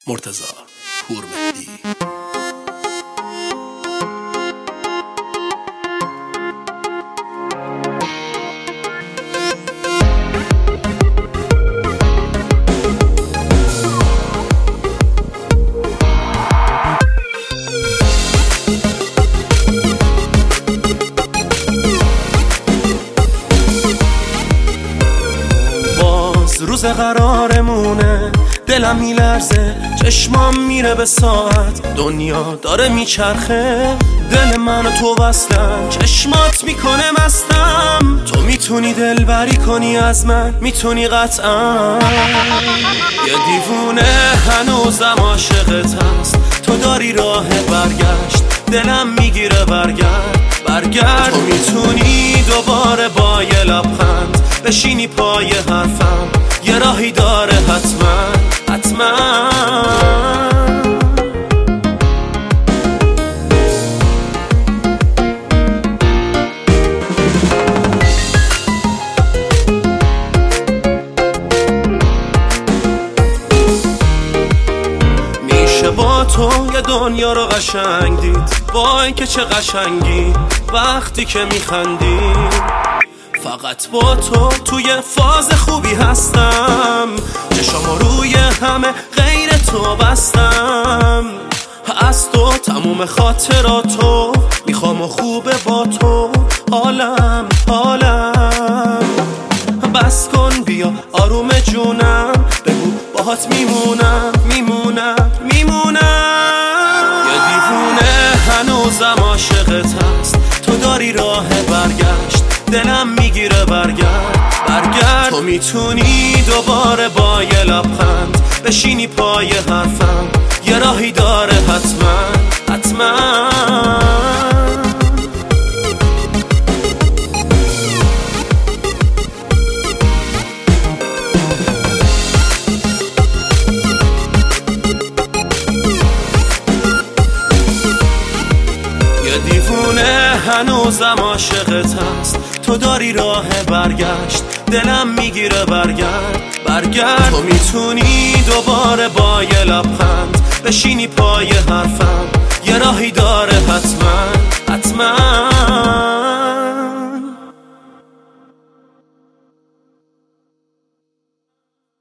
مرتضی پورمهدی. روز قرارمونه، دلم میلرزه، چشمام میره به ساعت، دنیا داره میچرخه، دل من و تو وصلن، چشمات میکنه مستم، تو میتونی دلبری کنی از من، میتونی قطعا. یه دیوونه هنوزم عاشقت هست، تو داری راه برگشت، دلم میگیره برگرد، تو میتونی دوباره با یه لبخند بشینی پای حرفم، یه راهی داره حتما. میشه با تو یه دنیا رو قشنگ دید، با اینکه چه قشنگی وقتی که میخندی، فقط با تو توی فاز خوبی هستم، چشامو روی همه غیر تو بستم، از تو تموم خاطراتو میخوام و خوبه با تو، حالم بس کن بیا آروم جونم، بگو باهات میمونم. یه دیوونه هنوزم عاشقت هست، تو داری راه برگشت، دلم میگیره برگرد، تو میتونی دوباره با یه لبخند بشینی پای حرفم، یه راهی داره حتما. یه دیوونه هنوزم عاشقت هست، تو داری راه برگشت، دلم میگیره برگرد، تو میتونی دوباره با یه لبخند بشینی پای حرفم، یه راهی داره حتما.